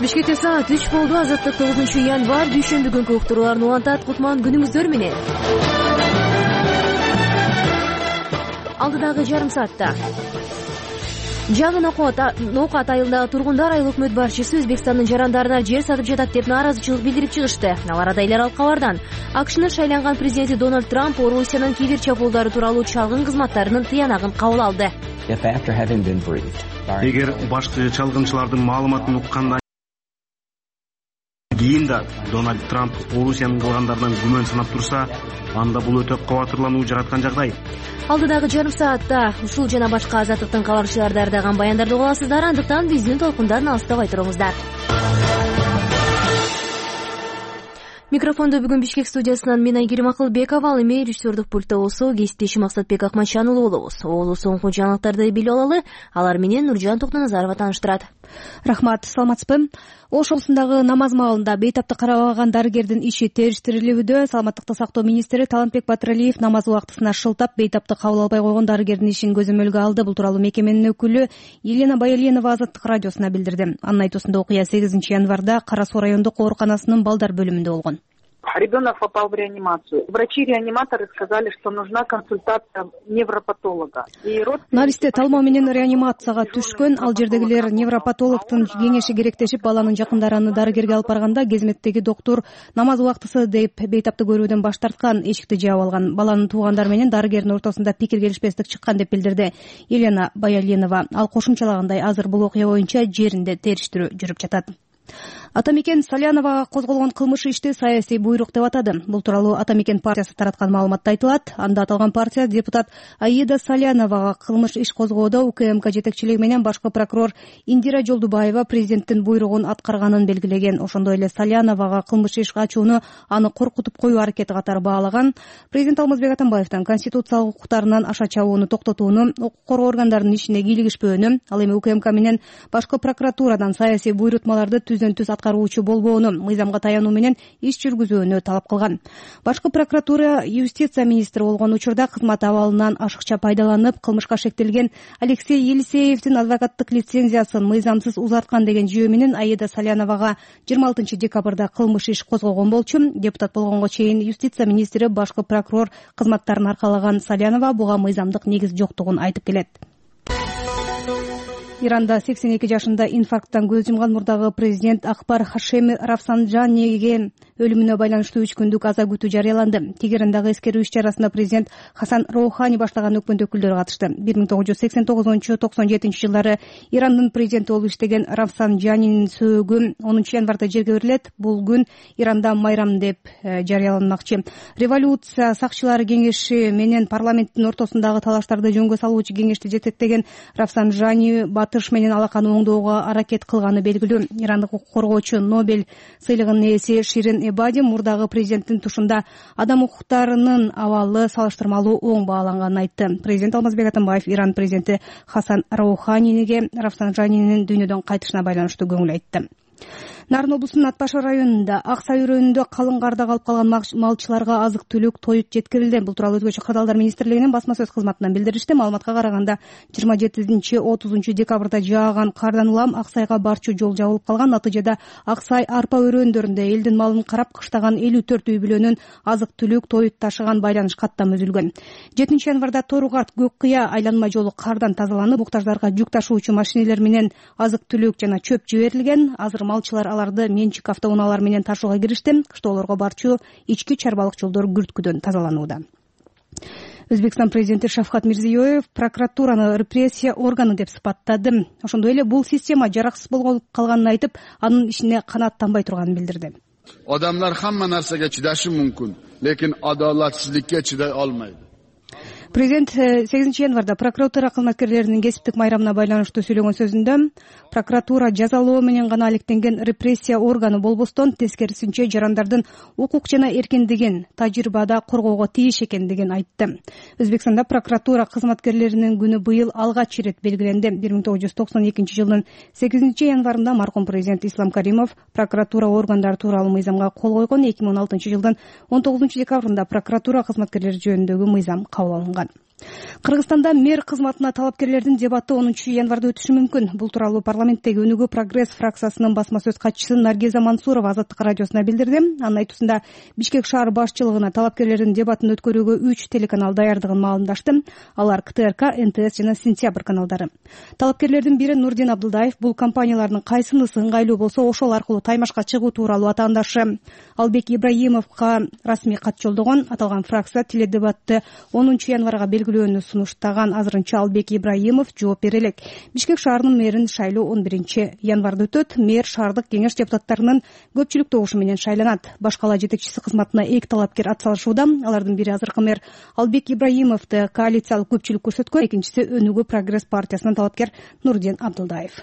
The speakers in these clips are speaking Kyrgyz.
Бишкекте саат 3 болду. Азаттык 9-январь дүйшөмбү күнкү уктурууларын улантат. Кутман күнүңүздөр менен. Алдыдагы жарым саатта жаңы Ноокат айылындагы тургундар айыл өкмөт башчысы Өзбекстандын жарандарына жер сатып жатат деп нааразычылык билдирип чыгышты. Алар адайлар кабардан АКШнын шайланган президенти Дональд Трамп Орусиянын кибер чабуулдары тууралуу чалгын кызматтарынын тыянагын кабыл алды. Эгер башкы чалгынчылардын маалыматын уккандан кийин да Дональд Трамп Орусиянын кылгандарынан күмөн санап турса, анда бул өтө кабатырлануу жараткан жагдай. Алдыдагы жарым саатта ушул жана башка азаттыктын кабарчылары даярдаган баяндарды уга аласыздар. Андыктан биздин толкундан алыстабай туруңуздар. Микрофондо бүгүн Бишкек студиясынан мен Айгерим Акылбекова, ал эми режиссердук пультта болсо кесиптешим Максатбек Акманчанұлы болобуз. Оолу соңку жаңылыктарды билип алалы. Алар менен Нуржан Токноназарова тааныштырат. Рахмат, саламатсызбы? Ош облусундагы намаз маалында бейтапты карабаган дарыгердин иши териштирилүүдө. Саламаттыкты сактоо министри Талантбек Батыралиев намаз убактысына шылтап бейтапты кабыл албай койгон дарыгердин ишин көзөмөлгө алды. Бул тууралуу мекеменин өкүлү Елена Баяленова Азаттык радиосуна билдирди. Анын айтуусунда окуя 8 январда Кара Суу райондук ооруканасынын балдар бөлүмүндө болгон. Ребенок попал в реанимацию. Врачи-реаниматоры сказали, что нужна консультация невропатолога. Наристе талмоо менен реанимацияга түшкөн. Ал жердегилер невропатологдун кеңеши керектешип, баланын жакындары аны дарыгерге алып барганда кезметтеги доктор намаз убактысы деп бейтапты көрүүдөн баш тарткан, эшикти жаап алган. Баланын туугандары менен дарыгердин ортосунда пикир келишпестик чыккан деп билдирди Елена Баяленова. Ал кошумчалагандай, азыр бул окуя боюнча жеринде териштирүү жүрүп жатат. Атамекен Саляновага козголгон кылмыш ишти саясий буйрук деп атады. Бул тууралуу Атамекен партиясы тараткан маалыматта айтылат. Анда аталган партия депутат Аида Саляновага кылмыш иш козгоодо УКМК жетекчилиги менен башкы прокурор Индира Жолдубаева президенттин буйругун аткарганын белгилеген. Ошондой эле Саляновага кылмыш иш ачууну аны коркутуп коюу аракети катары баалаган. Президент Алмазбек Атамбаевдин конституциялык укуктарынан аша чабууну токтотууну, укук коргоо органдарынын ишине кийлигишпөөнү, ал эми УКМК менен башкы прокуратурадан саясий буйрутмаларды түздөн-түз аткаруучу болбоону, мыйзамга таянуу менен иш жүргүзүүнү талап кылган. Башкы прокуратура юстиция министри болгон учурда кызмат абалынан ашыкча пайдаланып, кылмышка шектелген Алексей Елисеевдин адвокаттык лицензиясын мыйзамсыз узарткан деген жүйө менен Аида Саляновага 26 декабрда кылмыш иш козгогон болчу. Депутат болгонго чейин юстиция министри башкы прокурор кызматтарын аркалаган Салянова буга мыйзамдык негиз жоктугун айтып келет. Иранда 82 жашында инфаркттан көз жумган мурдагы президент Акбар Хашеми Рафсанджаниге өлүмүнө байланыштуу 3 күндүк аза күтүү жарыяланды. Тегерандагы эскерүү иш чарасына президент Хасан Роухани баштаган өкмөт өкүлдөрү катышты. 1989-97 жылдары Ирандын президенти болуп иштеген Рафсанджанинин сөөгү 10 январда жерге берилет. Бул күн Иранда майрам деп жарыяланмакчы. Революция сакчылары кеңеши менен парламенттин ортосундагы талаштарды жөнгө салуучу кеңешти жетектеген Рафсанджани батыш менен алаканы оңдоого аракет кылганы белгилүү. Ирандык укук коргоочу Нобель сыйлыгынын ээси Ширин Эбади мурдагы президенттин тушунда адам укуктарынын абалы салыштырмалуу оң бааланганын айтты. Президент Алмазбек Атамбаев Иран президенти Хасан Роуханиге Рафсанджанинин дүйнөдөн кайтышына байланыштуу көңүл айтты. Нарын облусунун Ат Башы районунда Ак Сай өрөөнүндө калың карда калып калган малчыларга азык-түлүк тоюп жеткирилди. Бул тууралуу Өзгөчө кырдаалдар министрлигинин басма сөз кызматынан билдиришти. Маалыматка караганда 27-30 декабрда жааган кардан улам Ак Сайга барчу жол жабылып калган. Натыйжада Ак Сай арпа өрөөндөрүндө элдин малын карап кыштаган 54 үй бүлөнүн азык-түлүк тоюп ташыган байланыш каттам үзүлгөн. 7 январда Торукарт Көк-Кыя айланма жолу кардан тазаланып, буктаждарга жүк ташуучу машинелер менен азык-түлүк жана чөп жиберилген. Азыр малчылар аларды менчик автоунаалар менен ташууга киришти. Кыштоолорго барчу ички чарбалык жолдор күрткүдөн тазаланууда. Өзбекстан президенти Шавкат Мирзиёев прокуратураны репрессия органы деп сыпаттады. Ошондой эле бул система жараксыз болуп калганын айтып, анын ишине канааттанбай турганын билдирди. Odamlar hamma narsaga chidashi mumkin, lekin adolatsizlikka chiday olmaydi. Президент 8 январда прокуратура кызматкерлеринин кесиптик майрамына байланыштуу сөйлөгөн сөзүндө прокуратура жазалоо менен гана алектенген репрессия органы болбостон, тескерисинче жарандардын укук жана эркиндигин тажрыйбада коргоого тийиш экендигин айтты. Өзбекстанда прокуратура кызматкерлеринин күнү быйыл алгач ирет белгиленди. 1992 жылдын 8 январында маркум президент Ислам Каримов прокуратура органдары тууралуу мыйзамга кол койгон. 2016 жылдын 19 декабрында прокуратура кызматкерлери жөнүндөгү мыйзам кабыл алынган. алынган. Кыргызстанда мэр кызматына талапкерлердин дебаты 10 январда өтүшү мүмкүн. Бул тууралуу парламенттеги Өнүгүү прогресс фракциясынын басма сөз катчысы Наргиза Мансурова Азаттык радиосуна билдирди. Анын айтуусунда Бишкек шаар башчылыгына талапкерлердин дебатын өткөрүүгө 3 телеканал даярдыгын маалымдашты. Алар КТРК, НТС жана Сентябрь каналдары. Талапкерлердин бири Нурдин Абдылдаев бул компаниялардын кайсынысы ыңгайлуу болсо ошол аркылуу таймашка чыгуу тууралуу атаандашы Албек Ибраимовго расмий кат жолдогон. Аталган фракция теледебатты 10 январга белгилөөнү сунуштаган. Азырынча Албек Ибраимов жооп бере элек. Бишкек шаарынын мэрин шайлоо 11 январда өтөт. Мэр шаардык кеңеш депутаттарынын көпчүлүк добушу менен шайланат. Башкала жетекчиси кызматына 2 талапкер атсалышууда. Алардын бири азыркы мэр Албек Ибраимовду коалициялык көпчүлүк көрсөткөн, экинчиси Өнүгүү прогресс партиясынын талапкер Нурдин Абдылдаев.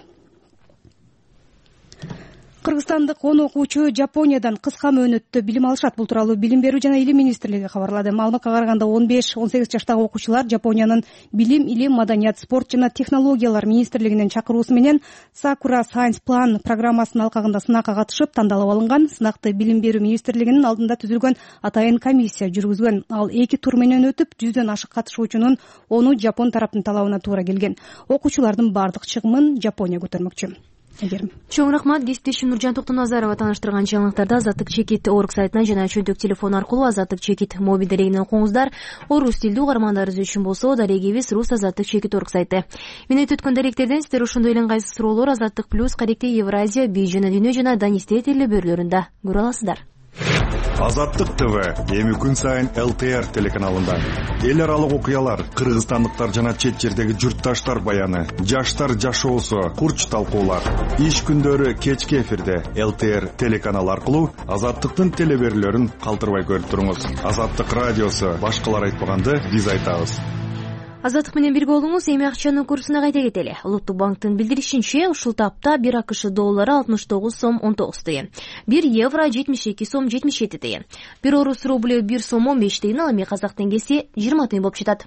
Кыргызстандык 10 окуучу Жапониядан кыска мөөнөттө билим алышат. Бул тууралуу Билим берүү жана илим министрлиги кабарлады. Маалыматка караганда 15-18 жаштагы окуучулар Жапониянын Билим, илим, маданият, спорт жана технологиялар министрлигинин чакыруусу менен Sakura Science Plan программасынын алкагында сынакка катышып тандалып алынган. Сынакты Билим берүү министрлигинин алдында түзүлгөн атайын комиссия жүргүзгөн. Ал 2 тур менен өтүп, 100дөн ашык катышуучунун 10 Жапон тараптын талабына туура келген. Окуучулардын бардык чыгымын Жапония көтөрмөкчү. Чоң рахмат. Кесиптешим Нуржан Токтоназарова тааныштырган жаңылыктарды Азаттык чекит орг сайтынан жана чөнтөк телефон аркылуу Азаттык чекит мобил дарегинен окуңуздар. Орус тилдүү угармандарыбыз үчүн болсо дарегибиз рус Азаттык чекит орг сайты. Менен өткөн даректерден сиздер ошондой эле ыңгайсыз суроолор Азаттык плюс каректи Евразия, Би жана Дүйнө жана Данисте телебөрлөрүндө көрө аласыздар. Азаттык ТВ эми күн сайын ЛТР телеканалында эл аралык окуялар, кыргызстандыктар жана чет жердеги журтташтар баяны, жаштар жашоосу, курч талкуулар. Иш күндөрү кечки эфирде ЛТР телеканалы аркылуу Азаттыктын телебөрлөрүн калтырбай көрүп туруңуз. Азаттык радиосу башкалар айтпаганды биз айтабыз. Азаттык менен бирге болуңуз. Эми акчанын курсуна кайта кетели. Улуттук банктын билдиришинче, ушул тапта 1 АКШ доллары 69 сом 19 тыйын, 1 евро 72 сом 77 тыйын, 1 орус рубль 1 сом 15 тыйын, ал эми казак теңгеси 20 тыйын болуп жатат.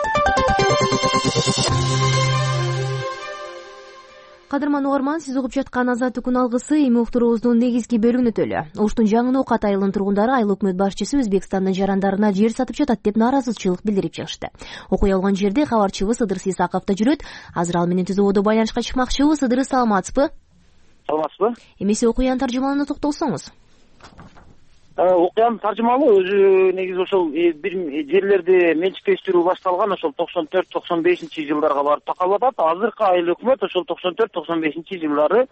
Кадырман угарман, сиз угуп жаткан Азаттык күн алгысы эми уктуруубуздун негизги бөлүгүнө төлө. Оштун жаңы Ноокат айылынын тургундары айыл өкмөт башчысы Өзбекстандын жарандарына жер сатып жатат деп нааразычылык билдирип чыгышты. Окуя болгон жерде кабарчыбыз Ыдырыс Исаков да жүрөт. Азыр ал менен түзүүбөдө байланышка чыкмакчыбыз. Ыдырыс, саламатсызбы? Саламатсызбы? Эмесе окуянын таржымалына токтолсоңуз. Окуянын таржымалуу өзү негизи ошол бир жерлерди менчиктештирүү башталган ошол 94-95 жылдарга барып такалып атат. Азыркы айыл өкмөт ошол 94-95 жылдары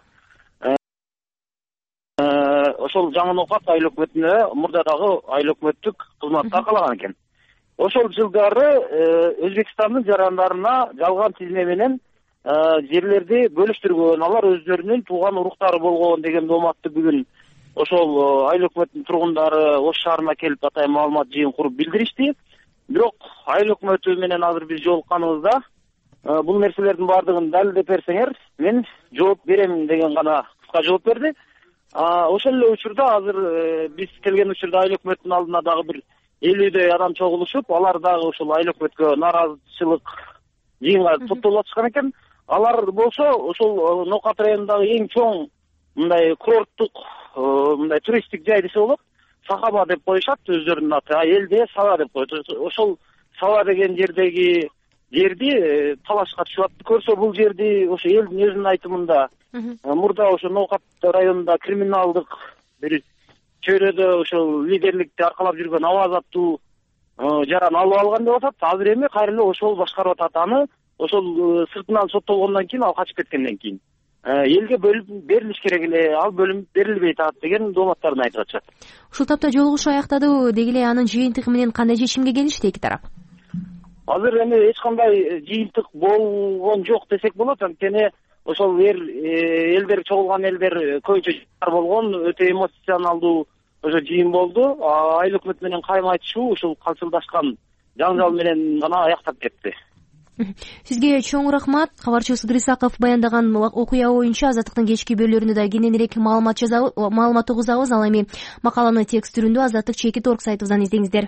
ошол жаңы Ноокат айыл өкмөтүнө мурдадагы айыл өкмөттүк кызматты аркалаган экен. Ошол жылдары Өзбекстандын жарандарына жалган тизме менен жерлерди бөлүштүргөн, алар өздөрүнүн тууган уруктары болгон деген дооматты бүгүн ошол айыл өкмөтүнүн тургундары Ош шаарына келип атайын маалымат жыйын куруп билдиришти. Бирок айыл өкмөтү менен азыр биз жолукканыбызда бул нерселердин баардыгын далилдеп берсеңер, мен жооп берем деген гана кыска жооп берди. Ошол эле учурда азыр биз келген учурда айыл өкмөттүн алдына дагы бир 50дөй адам чогулушуп, алар дагы ошол айыл өкмөткө нааразычылык жыйынга топтолуп атышкан экен. Алар болсо ошол Ноокат районундагы эң чоң мындай курорттук мындай туристтик жай десе болот. Сахаба деп коюшат өздөрүнүн аты. Элде Саба деп коет. Ошол Саба деген жердеги жерди талашка түшүп атты. Көрсө бул жерди ошо элдин өзүнүн айтымында мурда ошо Ноокат районунда криминалдык бир чөйрөдө ошол лидерликти аркалап жүргөн Аваз аттуу жаран алып алган деп атат. Азыр эми кайра эле ошол башкарып атат аны. Ошол сыртынан соттолгондон кийин, ал качып кеткенден кийин элге бөлүп берилиш керек эле, ал бөлүнүп берилбей атат деген дооматтарын айтып атышат. Ушул тапта жолугуш аяктады, деги эле анын жыйынтыгы менен кандай чечимге келишти эки тарап? Азыр эми эч кандай жыйынтык болгон жок десек болот, анткени ошол элдер чогулган элдер көбүнчө жаштар болгон, өтө эмоционалдуу ошо жыйын болду. Айыл өкмөт менен кайым айтышуу ушул калчылдашкан жаңжал менен гана аяктап кетти. Сизге чоң рахмат. Кабарчыбыз Ыдырыс Исаков баяндаган окуя боюнча Азаттыктын кечки бөлүлөрүндө да кененирээк маалымат угузабыз. Ал эми макаланы текст түрүндө Азаттык чекит орг сайтыбыздан издеңиздер.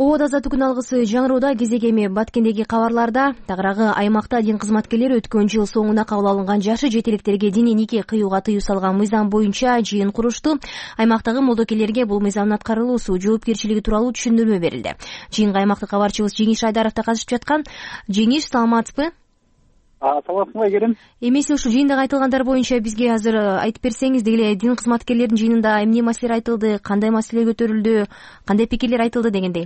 Обод азаттык күн алгысы жаңыроодо кезек эми Баткендеги кабарларда тагыраагы аймакта дин кызматкерлери өткөн жыл соңуна кабыл алынган жашы жете электерге диний нике кыюуга тыюу салган мыйзам боюнча жыйын курушту. Аймактагы молдокерлерге бул мыйзамдын аткарылуусу жоопкерчилиги тууралуу түшүндүрмө берилди. Жыйынга аймактык кабарчыбыз Жеңиш Айдаров да катышып жаткан. Жеңиш, саламатсызбы? Саламатсызбы, Айгерим. Эмесе ушул жыйындагы айтылгандар боюнча бизге азыр айтып берсеңиз, деги дин кызматкерлеринин жыйынында эмне маселелер айтылды, кандай маселелер көтөрүлдү, кандай пикирлер айтылды дегендей.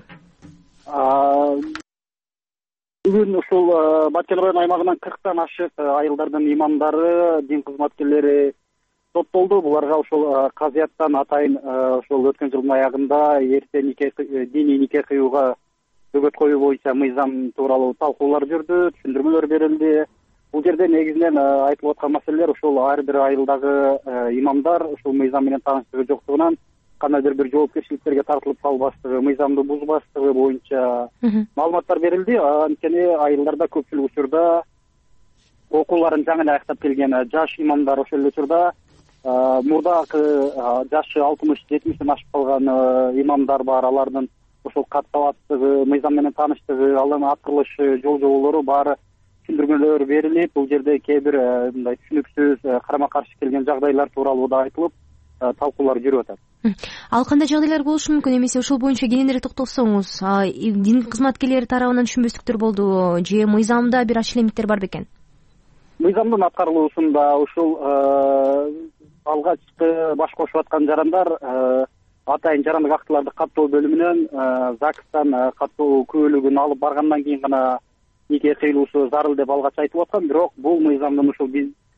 Бүгүн ушул Баткен район аймагынан 40тан ашык айылдардын имамдары, дин кызматкерлери соттолду. Буларга ушул казыяттан атайын ушул өткөн жылдын аягында эрте диний нике кыюуга бөгөт коюу боюнча мыйзам тууралуу талкуулар жүрдү, түшүндүрмөлөр берилди. Бул жерде негизинен айтылып аткан маселелер ушул ар бир айылдагы имамдар ушул мыйзам менен тааныштыгы жоктугунан кандайдыр бир жоопкерчиликтерге тартылып калбаштыгы, мыйзамды бузбаштыгы боюнча маалыматтар берилди. Анткени айылдарда көпчүлүк учурда окууларын жаңы эле аяктап келген жаш имамдар ошол эле учурда мурдакы жашы 60-70 ашып калган имамдар бар. Алардын ошол каттабаттыгы, мыйзам менен тааныштыгы, алардын аткарылышы, жол жоболору баары түшүндүрмөлөр берилип, бул жерде кээ бир мындай түшүнүксүз, карама каршы келген жагдайлар тууралуу да айтылып, талкуулар жүрүп атат. Ал кандай жагдайлар болушу мүмкүн? Эмесе ошол боюнча кененирээк токтолсоңуз, дин кызматкерлери тарабынан түшүнбөстүктөр болду же мыйзамда бир ачылемиттер бар бекен? Мыйзамдын аткарылуусунда ушул алгачкы баш кошуп аткан жарандар атайын жарандык актыларды каттоо бөлүмүнөн ЗАГСтан каттоо күбөлүгүн алып баргандан кийин гана нике кыйлуусу зарыл деп алгач айтып аткан. Бирок бул мыйзамдын ушул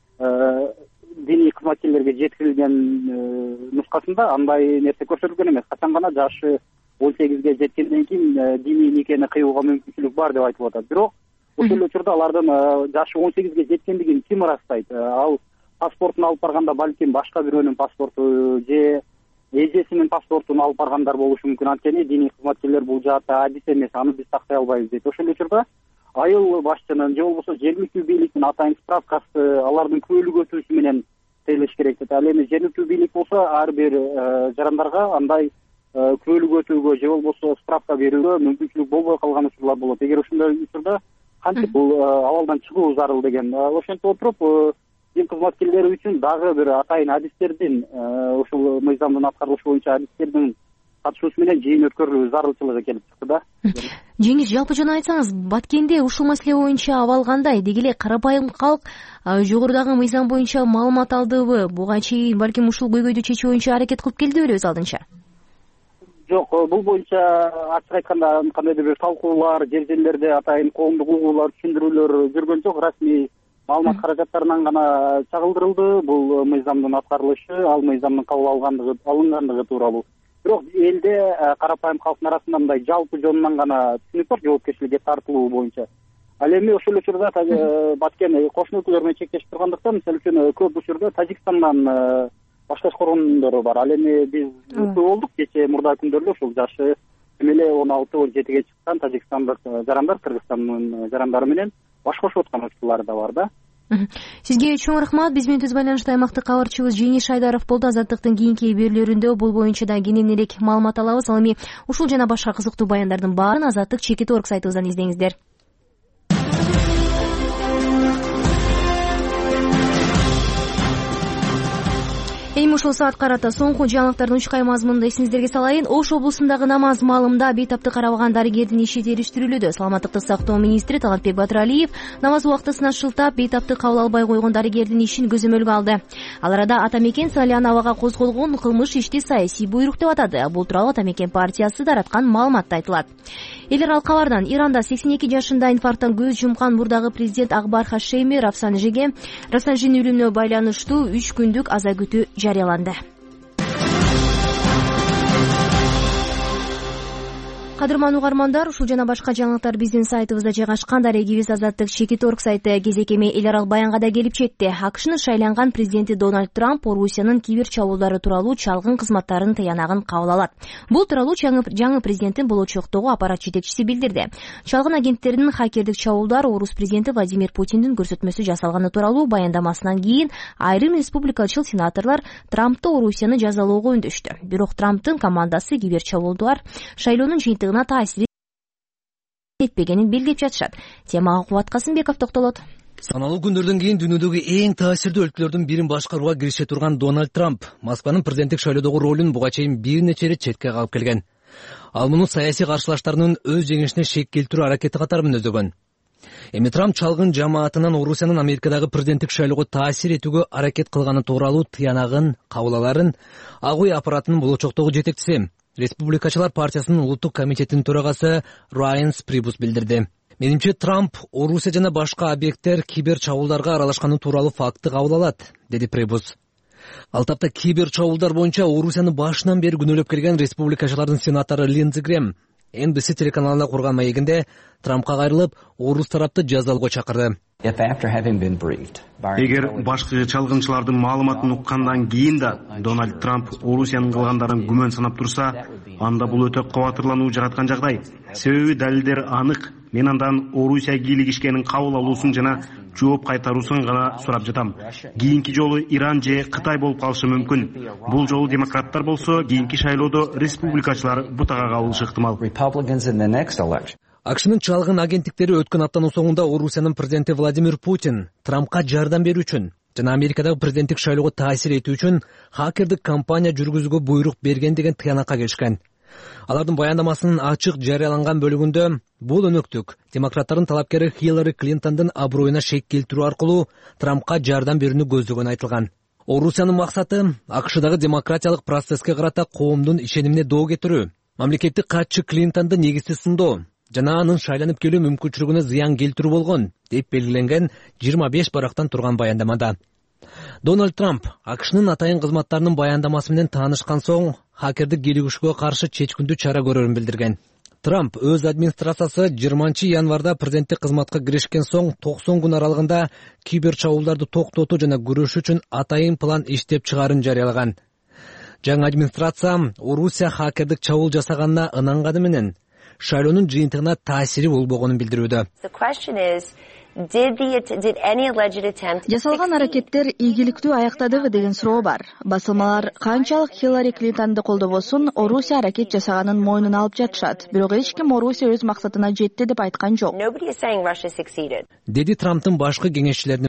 диний кызматкерлерге жеткирилген нускасында андай нерсе көрсөтүлгөн эмес. Качан гана жашы 18-ге жеткенден кийин диний никени кыюуга мүмкүнчүлүк бар деп айтып атат. Бирок ошол учурда алардын жашы 18-ге жеткендигин ким ырастайт? Ал паспортун алып барганда балким башка бирөөнүн паспорту же эжесинин паспортун алып баргандар болушу мүмкүн. Анткени диний кызматкерлер бул жаатта адис эмес, аны биз тактай албайбыз дейт. Ошол учурда айыл башчынын же болбосо жергиликтүү бийликтин атайын справкасы алардын күбөлүк өтүүсү менен тейлеш керек дейт. Ал эми жергиликтүү бийлик болсо ар бир жарандарга андай күбөлүк өтүүгө же болбосо справка берүүгө мүмкүнчүлүк болбой калган учурлар болот. Эгер ушундай учурда кантип бул абалдан чыгуу зарыл деген. Ошентип отуруп дин кызматкерлери үчүн дагы бир атайын адистердин ушул мыйзамдын аткарылышы боюнча адистердин катышуусу менен жыйын өткөрүлүү зарылчылыгы келип чыкты да. Жеңиш, жалпы жана айтсаңыз, Баткенде ушул маселе боюнча абал кандай? Деги эле карапайым калк жогорудагы мыйзам боюнча маалымат алдыбы? Буга чейин балким ушул көйгөйдү чечүү боюнча аракет кылып келди беле өз алдынча? Жок, бул боюнча ачык айтканда кандайдыр бир талкуулар, жер жерлерде атайын коомдук угуулар, түшүндүрүүлөр жүргөн жок. Расмий маалымат каражаттарынан гана чагылдырылды бул мыйзамдын аткарылышы, ал мыйзамдын кабыл алынгандыгы тууралуу. Бирок элде карапайым калктын арасында мындай жалпы жонунан гана түшүнүк бар жоопкерчиликке тартылуу боюнча. Ал эми ошол учурда Баткен кошуна өлкөлөр менен чектешип тургандыктан, мисалы үчүн көп учурда Тажикстандан башташ коргондору бар. Ал эми биз көп болдук кечээ мурда күндөрдө ушул жашы эмеле 16-17-ге чыккан тажикстандык жарандар Кыргызстандын жарандары менен баш кошуп аткан учурлары да бар да. Сизге чоң рахмат. Биз менен түз байланышта аймактык кабарчыбыз Жеңиш Айдаров болду. Азаттыктын кийинки берүүлөрүндө бул боюнча да кененирээк маалымат алабыз. Ал эми ушул жана башка кызыктуу баяндардын баарын Азаттык Чекит.org сайтыбыздан издеңиздер. Эми ушул саат карата соңку жаңылыктардын учкай мазмунун эсиңиздерге салайын. Ош облусундагы намаз маалымда бейтаптык карабаган дарыгердин иши териштирүүлүдө. Саламаттыкты сактоо министри Талантбек Батыралиев намаз убактысына шылтап бейтаптык кабыл албай койгон дарыгердин ишин көзөмөлгө алды. Ал арада Атамекен Саляновага козголгон кылмыш ишти саясий буйрук деп атады. Бул тууралуу Атамекен партиясы тараткан маалыматта айтылат. Элер ал кабардан Иранда 82 жашында инфаркттан көз жумкан мурдагы президент Акбар Хашеми Рафсанжинин өлүмүнө байланыштуу 3 күндүк аза күтүү жарыяланды. Кадырман угармандар, ушул жана башка жаңылыктар биздин сайтыбызда жайгашкан. Дарегибиз Азаттык Чекит.org сайты кезек эми эл аралык баянга да келип жетти. АКШнын шайланган президенти Дональд Трамп Орусиянын кибер чабуулдары тууралуу чалгын кызматтарынын таянагын кабыл алат. Бул тууралуу жаңы президенттин болочоктогу аппарат жетекчиси билдирди. Чалгын агенттеринин хакердик чабуулдар орус президенти Владимир Путиндин көрсөтмөсү жасалганы тууралуу баяндамасынан кийин айрым республикачыл сенаторлор Трампты Орусияны жазалоого үндөштү. Бирок Трамптын командасы кибер чабуулдар шайлоонун жыйынтыгына таасири этпегенин белгилеп жатышат. Темага Кубат Касымбеков токтолот. Саналуу күндөрдөн кийин дүйнөдөгү эң таасирдүү өлкөлөрдүн бирин башкарууга кирише турган Дональд Трамп Москванын президенттик шайлоодогу ролун буга чейин бир нече ирет четке кагып келген. Ал муну саясий каршылаштарынын өз жеңишине шек келтирүү аракети катары мүнөздөгөн. Эми Трамп чалгын жамаатынан Орусиянын Америкадагы президенттик шайлоого таасир этүүгө аракет кылганы тууралуу тыянагын кабыл аларын Ак үй аппаратынын болочоктогу жетекчиси, Республикачылар партиясынын улуттук комитетинин төрагасы Райанс Прибус билдирди. Менимче Трамп Орусия жана башка объекттер кибер чабуулдарга аралашканы тууралуу факты кабыл алат, деди Прибус. Ал тапта кибер чабуулдар боюнча Орусияны башынан бери күнөөлөп келген республикачылардын сенатору Линдзи Грэм NBC телеканалына курган маегинде Трампка кайрылып, орус тарапты жазалоого чакырды. Эгер башкы чалгынчылардын маалыматын уккандан кийин да Дональд Трамп Орусиянын кылгандарын күмөн санап турса, анда бул өтө кабатырлануу жараткан жагдай. Себеби далилдер анык. Мен андан Орусия кийлигишкенин кабыл алуусун жана жооп кайтаруусун гана сурап жатам. Кийинки жолу Иран же Кытай болуп калышы мүмкүн. Бул жолу демократтар болсо, кийинки шайлоодо республикачылар бутага кабылышы ыктымал. АКШнын чалгын агенттиктери өткөн аптанын соңунда Орусиянын президенти Владимир Путин Трампка жардам берүү үчүн жана Америкадагы президенттик шайлоого таасир этүү үчүн хакердик кампания жүргүзүүгө буйрук берген деген тыянакка келишкен. Алардын баяндамасынын ачык жарыяланган бөлүгүндө бул өнөктүк демократтардын талапкери Хиллари Клинтондун аброюна шек келтирүү аркылуу Трампка жардам берүүнү көздөгөнү айтылган. Орусиянын максаты АКШдагы демократиялык процесске карата коомдун ишенимине доо кетирүү, мамлекеттик катчы Клинтонду негизсиз сындоо жана анын шайланып келүү мүмкүнчүлүгүнө зыян келтирүү болгон деп белгиленген 25 барактан турган баяндамада. Дональд Трамп АКШнын атайын кызматтарынын баяндамасы менен таанышкан соң хакердик кийлигишүүгө каршы чечкиндүү чара көрөрүн билдирген. Трамп өз администрациясы 20 январда президенттик кызматка киришкен соң 90 күн аралыгында кибер чабуулдарды токтотуу жана күрөшүү үчүн атайын план иштеп чыгаарын жарыялаган. Жаңы администрация Орусия хакердик чабуул жасаганына ынанганы менен шайлоонун жыйынтыгына таасири болбогонун билдирүүдө. Жасалган аракеттер ийгиликтүү аяктадыбы деген суроо бар. Басылмалар канчалык Хиллари Клинтонду колдобосун Орусия аракет жасаганын мойнуна алып жатышат. Бирок эч ким Орусия өз максатына жетти деп айткан жок. Деди Трамптын башкы кеңешчилеринин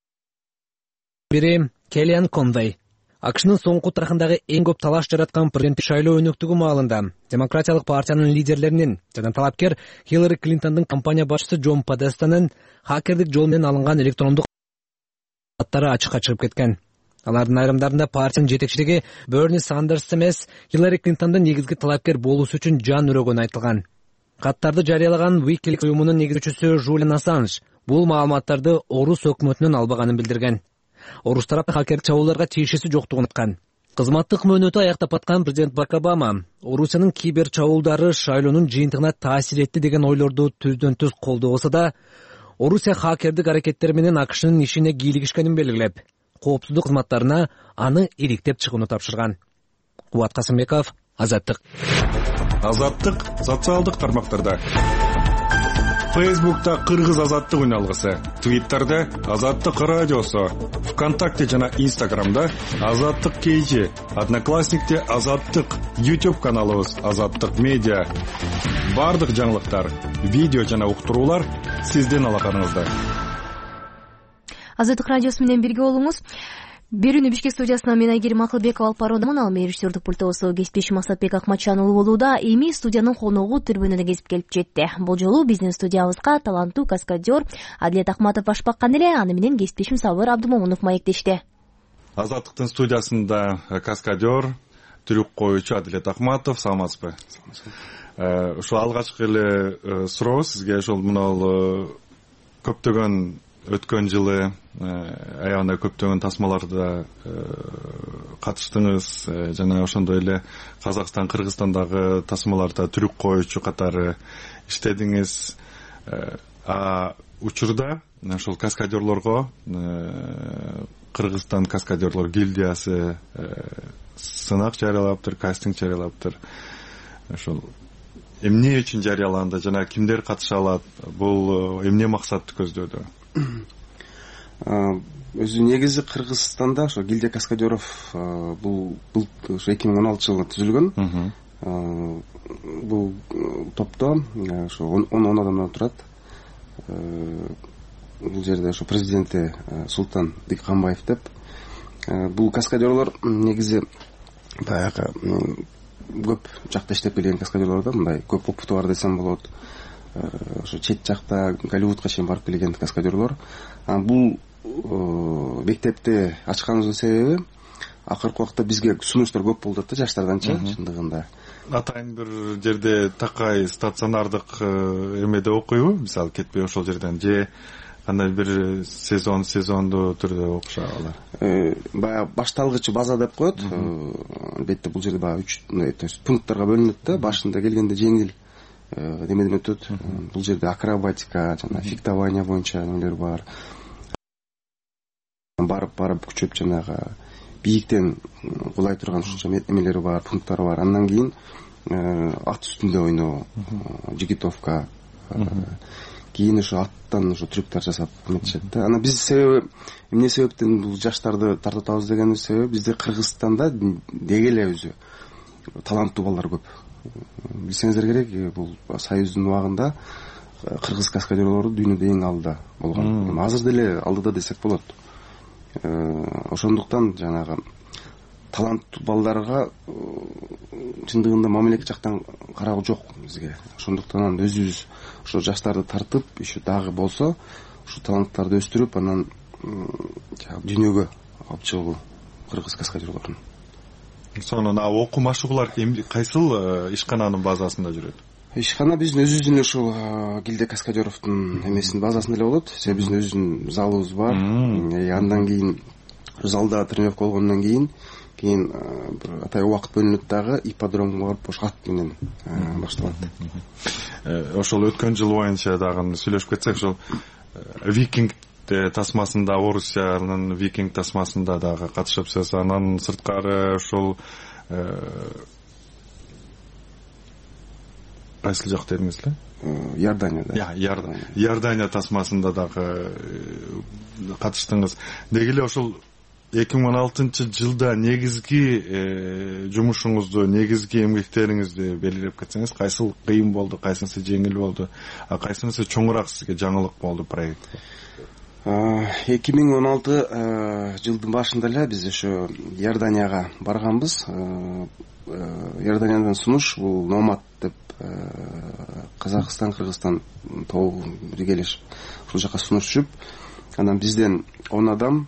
бири Келлиан Конвей. АКШнын соңку тарыхындагы эң көп талаш жараткан президенттик шайлоо өнөктүгү маалында демократиялык партиянын лидерлеринин жана талапкер Хиллари Клинтондун кампания башчысы Джон Подестанын хакердик жол менен алынган электрондук аттары ачыкка чыгып кеткен. Алардын айрымдарында партиянын жетекчилиги Берни Сандерс эмес, Хиллари Клинтондун негизги талапкер болуусу үчүн жан өрөгөнү айтылган. Каттарды жарыялаган Wikileaks уюмунун негизчиси Жулиан Ассанж бул маалыматтарды орус өкмөтүнөн албаганын билдирген. Орус тарапы хакер чабуулдарга тиешеси жоктугун айткан. Кызматтык мөөнөтү аяктап аткан президент Барак Обама Орусиянын кибер чабуулдары шайлоонун жыйынтыгына таасир этти деген ойлорду түздөн түз колдобосо да, Орусия хакердик аракеттери менен АКШнын ишине кийлигишкенин белгилеп, коопсуздук кызматтарына аны иликтеп чыгууну тапшырган. Кубат Касымбеков, Азаттык. Азаттык социалдык тармактарда. Фейсбукта Кыргыз азаттык үналгысы, Твиттерде Азаттык радиосу, ВКонтакте жана Инстаграмда Азаттык KG, Одноклассникте Азаттык, YouTube каналыбыз Азаттык медиа. Бардык жаңылыктар, видео жана уктуруулар сиздин алаканыңызда. Азаттык радиосу менен бирге болуңуз. Берүүнү Бишкек студиясынан мен Айгерим Акылбекова алып баруудамын. Ал режиссердик пультубузду кесиптешим Масатбек Акматжан уулу болууда. Эми студиянын коногу трибунада кесип келип жетти. Бул жолу биздин студиябызга таланттуу каскадер Адилет Акматов баш баккан эле, аны менен кесиптешим Сабыр Абдымомунов маектешти. Азаттыктын студиясында каскадер, түрүк коюучу Адилет Акматов, саламатсызбы? Ушул алгачкы эле суроо сизге, ошол мына көптөгөн өткөн жылы аягында көптөгөн тасмаларда катыштыңыз жана ошондой эле Казакстан, Кыргызстандагы тасмаларда түрүк коюучу катары иштедиңиз. Учурда ошол каскадерлорго Кыргызстан каскадерлор гильдиясы сынак жарыялаптыр, кастинг жарыялаптыр. Ошол эмне үчүн жарыяланды жана кимдер катыша алат? Бул эмне максатты көздөдү? Өзү негизи Кыргызстанда ошо гильдия каскадеров бул ошо 2016 жылы түзүлгөн. бул топто ошо 10 адамдан турат. Бул жерде ошо президенти Султан Дикканбаев деп. Бул каскадерлор негизи баягы көп жакта иштеп келген каскадерлор да, мындай көп опыту бар десем болот. Ошо чет жакта Голливудка чейин барып келген каскадерлор. Бул мектепти ачканыбыздын себеби акыркы убакта бизге сунуштар көп болду да, жаштарданчы чындыгында. Атайын бир жерде такай стационардык эмеде окуйбу, мисалы кетпей ошол жерден же кандай бир сезондуу түрдө окуша алар? Баягы башталгыч база деп коет. Албетте бул жерде баягы 3 пункттарга бөлүнөт да. Башында келгенде жеңил немеден өтөт. Бул жерде акробатика жана фехтование боюнча нелер бар. Барып күчөп жанагы бийиктен кулай турган ушунча эмелери бар, пункттары бар. Андан кийин ат үстүндө ойноо, жигитовка, кийин ошо аттан ошо трюктар жасап эметишет да. Анан биз себеби эмне себептен бул жаштарды тартабыз дегенибиз себеби бизде Кыргызстанда деги эле өзү таланттуу балдар көп. Билсеңиздер керек, бул союздун убагында кыргыз каскадерлору дүйнөдө эң алдыда болгон. Азыр деле алдыда десек болот. Ошондуктан жанагы таланттуу балдарга чындыгында мамлекет жактан кароо жок бизге. Ошондуктан өзүбүз ошо жаштарды тартып, еще дагы болсо, ошо таланттарды өстүрүп, анан дүйнөгө алып чыгуу кыргыз каскадерлорун. Сонун окуу машыгуулар кайсыл ишкананын базасында жүрөт? Ишкана биздин өзүбүздүн ушул Гильдия каскадеровдун эмесинин базасында эле болот. Себеби биздин өзүбүздүн залыбыз бар. Андан кийин залда тренировка болгондон кийин бир атай убакыт бөлүнөт дагы, ипподромго барып ошо ат менен башталат. Ошол өткөн жыл боюнча дагы сүйлөшүп кетсек, ошол Викинг тасмасында, Орусиянын Викинг тасмасында дагы катышыпсыз. Анан сырткары ошол кайсыл жак дедиңиз эле? Иорданияда. Иордания тасмасында дагы катыштыңыз. Деги эле ошол 2016-жылда негизги жумушуңузду, негизги эмгектериңизди белгилеп кетсеңиз, кайсыл кыйын болду, кайсынысы жеңил болду, кайсынысы чоңураак сизге жаңылык болду проект? 2016 жылдын башында эле биз ошо Иорданияга барганбыз. Иорданиядан сунуш, бул Номад деп Казакстан, Кыргызстан тобу биргелешип ушул жака сунуш түшүп, анан бизден 10 адам,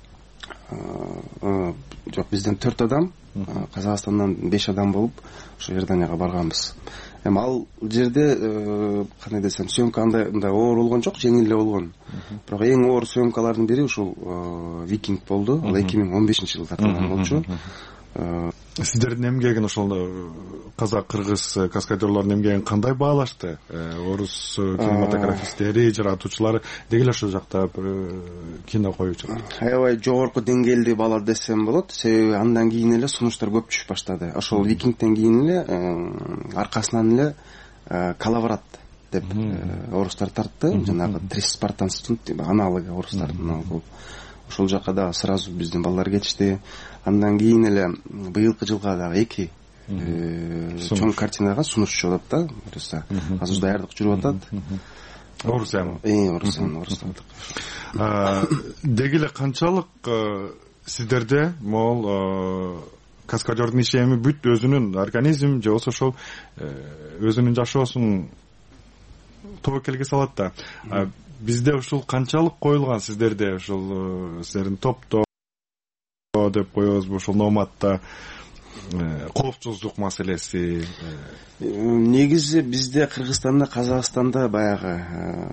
жок, бизден 4 адам, Казакстандан 5 адам болуп ошо Иорданияга барганбыз. Эми ал жерде кандай десем, съемка андай оор болгон жок, жеңил эле болгон. Бирок эң оор съемкалардын бири ушул Викинг болду. Ал 2015-жылы тартылган болчу. Сиздердин эмгегин ошол казак-кыргыз каскадерлордун эмгегин кандай баалашты? Орус кинематографисттери, жаратуучулары деги эле ошол жакта кино коюучулар. Аябай жогорку деңгээлде баалады десем болот. Себеби андан кийин эле сунуштар көп түшүп баштады. Ошол Викингден кийин эле аркасынан эле Калаврат деп орустар тартты. Жанагы Трис Спартанстын аналогы орустардын. Ошол жака да сразу биздин балдар кетишти. Андан кийин эле быйылкы жылга дагы 2 чоң картинага сунуш чыгып атат да. Азыр даярдык жүрүп атат. Орусиянын. Орусиянын. Деги эле канчалык сиздерде могул каскадердин иши эми бүт өзүнүн организм же болбосо ошол өзүнүн жашоосун тобокелге салат да. Бизде ушул канчалык коюлган сиздерде, ушул сиздердин топто деп коебузбу, ушул Номадта коопсуздук маселеси? Негизи бизде Кыргызстанда, Казакстанда баягы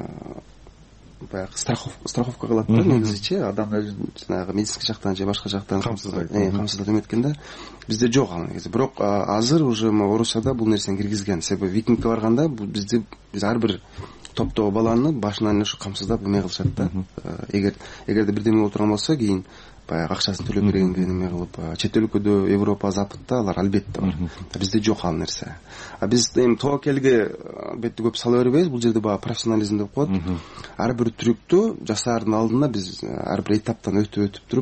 страховка кылат да, негизичи адам жанагы медицинский жактан же башка жактан камсыздайт эметкен да. Бизде жок ал негизи. Бирок азыр уже Орусияда бул нерсени киргизген. Себеби Викингке барганда биз ар бир топтогу баланы башынан эле ушу камсыздап эме кылышат да. Эгерде бирдеме болуп турган болсо, кийин баягы акчасын төлөп бергенге эме кылып, чет өлкөдө, Европа, Западта алар албетте бар. Бизде жок ал нерсе. Биз эми тобокелге албетте көп сала бербейбиз. Бул жерде баягы профессионализм деп коет. Ар бир трюктү жасаардын алдында биз ар бир этаптан өтүп туруп,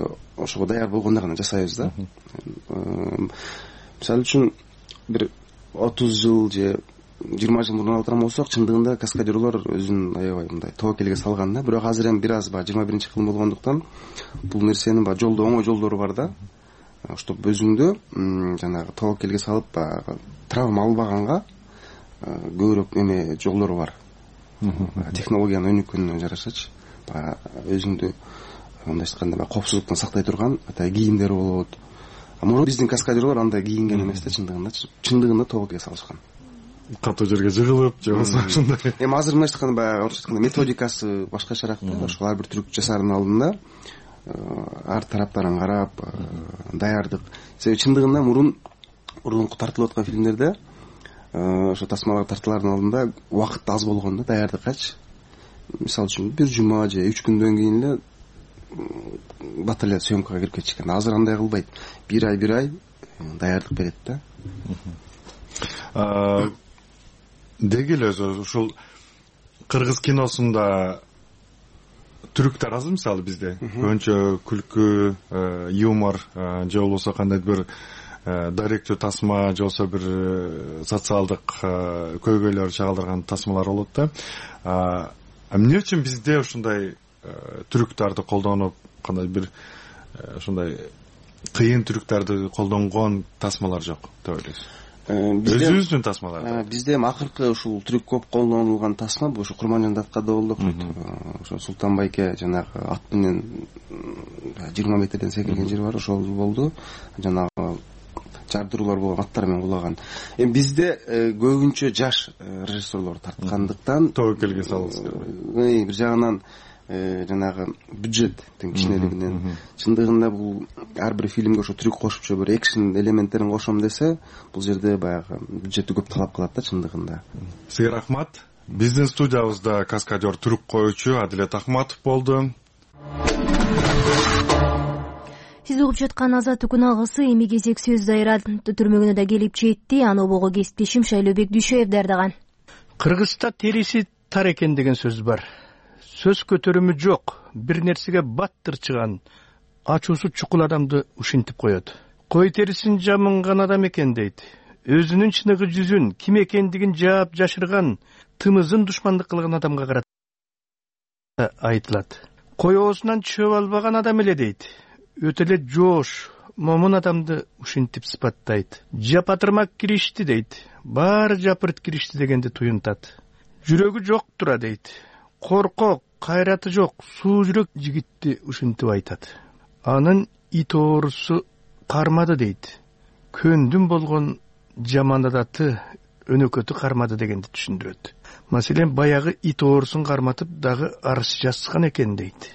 ошого даяр болгондо гана жасайбыз да. Мисалы үчүн бир 30 жыл же 20 жыл мурун алып турган болсок, чындыгында каскадерлор өзүн аябай мындай тобокелге салган да. Бирок азыр эми бир аз 21-кылым болгондуктан бул нерсенин жолдо оңой жолдору бар да. Чтоб өзүңдү жанагы тобокелге салып травма албаганга көбүрөөк эме жолдору бар. Технологиянын өнүккөнүнө жарашачы өзүңдү мындай айтканда коопсуздуктан сактай турган кийимдер болот. Мурун биздин каскадерлор андай кийинген эмес да, чындыгында тобокелге салышкан. Катуу жерге жыгылып же болбосо ушундай. Эми азыр мындай айтканда методикасы башкачараак да. Ошол ар бир трюк жасаардын алдында ар тараптарын карап даярдык. Себеби чындыгында мурунку тартылып аткан фильмдерде ошо тасмалар тартылаардын алдында убакыт аз болгон да, даярдыккачы. Мисалы үчүн бир жума же 3 күндөн кийин эле баталия съемкага кирип кетишкен. Азыр андай кылбайт. Бир ай даярдык берет да. Деги эле ушул кыргыз киносунда түрүктөр аз мисалы бизде. Көбүнчө күлкү, юмор же болбосо кандайдыр бир даректүү тасма же болбосо бир социалдык көйгөйлөр чагылдырган тасмалар болот да. Эмне үчүн бизде ушундай түрүктөрдү колдонуп, кандай бир ушундай кыйын түрүктөрдү колдонгон тасмалар жок деп ойлойсуз? Өзүбүздүн тасмалар. Бизде эми акыркы ушул түрүк көп колдонулган тасма бул Курманжан Даткада болду. Ошо Султан Байке жанагы ат менен 20 метрден секирген жер бар, ошол болду. Жанагы жардыруулар болгон, аттар менен кулаган. Эми бизде көбүнчө жаш режиссерлор тарткандыктан тобокелге салып бир жагынан жанагы бюджеттин кичинелигинен чындыгында бул ар бир фильмге ошо трюк кошупчу бир экшен элементтерин кошом десе, бул жерде баягы бюджетти көп талап кылат да чындыгында. Сизге рахмат. Биздин студиябызда каскадер трюк коючу Адилет Ахматов болду. Сиз угуп жаткан Азаттыктын алгысы эми кезек сөз дайрат түрмөгүнө да келип жетти. Аны обого кесиптешим Шайлообек Дүйшөев даярдаган. Кыргызста териси тар экен деген сөз бар. Сөз көтөрүмү жок, бир нерсеге баттырчыган, ачуусу чукул адамды ушинтип коет. Кой терисин жамынган адам экен дейт. Өзүнүн чыныгы жүзүн, ким экендигин жаап жашырган, тымызын душмандык кылган адамга карата айтылат. Кой оозунан чөп албаган адам эле дейт. Өтө эле жоош, момун адамды ушинтип сыпаттайт. Жапатырмак киришти дейт. Баары жапырт киришти дегенди туюнтат. Жүрөгү жок тура дейт. Коркок, кайраты жок, суу жүрөк жигитти ушинтип айтат. Анын ит оорусу кармады дейт. Көндүм болгон жаман адаты өнөкөтү кармады дегенди түшүндүрөт. Маселен, баягы ит оорусун карматып дагы арыз жазган экен дейт.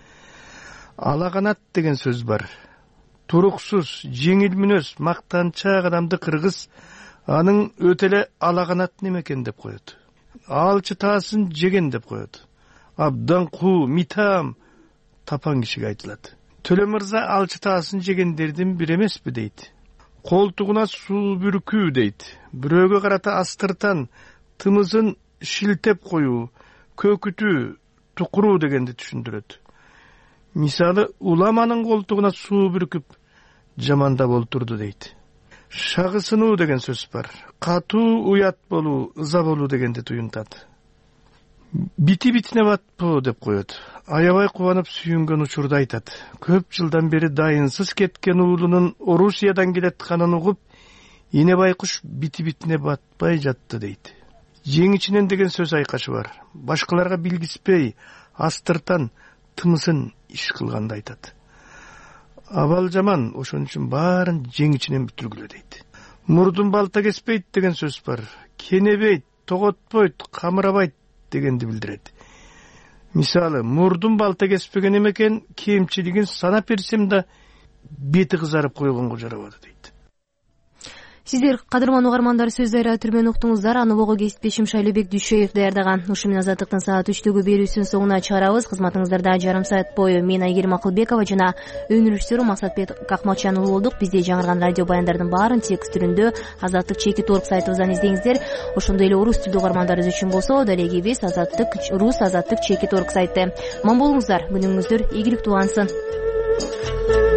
Алаганат деген сөз бар. Туруксуз, жеңил мүнөз, мактанчаак адамды кыргыз анын өтө эле алаганат неме экен деп коет. Алчы таасын жеген деп коет. Абдан куу, митам тапан кишиге айтылат. Төлө мырза алчы таасын жегендердин бири эмеспи дейт. Колтугуна суу бүркүү дейт. Бирөөгө карата астыртан, тымызын шилтеп коюу, көкүтүү, тукуруу дегенди түшүндүрөт. Мисалы, уламанын колтугуна суу бүркүп жамандап олтурду дейт. Шагысынуу деген сөз бар. Катуу уят болуу, ыза болуу дегенди туюнтат. Бити битине батпоо деп коет. Аябай кубанып сүйүнгөн учурда айтат. Көп жылдан бери дайынсыз кеткен уулунун Орусиядан келатканын угуп, эне байкуш бити битине батпай жатты дейт. Жеңичинен деген сөз айкашы бар. Башкаларга билгиспей, астыртан тымысын иш кылганды айтат. Абал жаман, ошон үчүн баарын жеңичинен бүтүргүлө дейт. Мурдун балта кеспейт деген сөз бар. Кенебейт, тоготпойт, камырабайт дегенди билдирет. Мисалы, мурдун балта кеспеген эмекен, кемчилигин санап берсем да бети кызарып койгонго жарабады дейт. Сиздер кадырман угармандар сөз дайра түрмөнү уктуңуздар. Аны обого кесиптешим Шайлообек Дүйшөев даярдаган. Ушу менен Азаттыктын саат 3-төгү берүүсүнүн соңуна чыгарабыз. Кызматыңыздарда жарым саат бою мен Айгерим Акылбекова жана өнөр режиссеру Максатбек Акмалчан уулу болдук. Бизде жаңырган радио баяндардын баарын текст түрүндө Азаттык /org сайтыбыздан издеңиздер. Ошондой эле орус тилдүү угармандарыбыз үчүн болсо, далегибиз Азаттык /org сайты. Аман болуңуздар, күнүңүздөр ийгиликтүү улансын.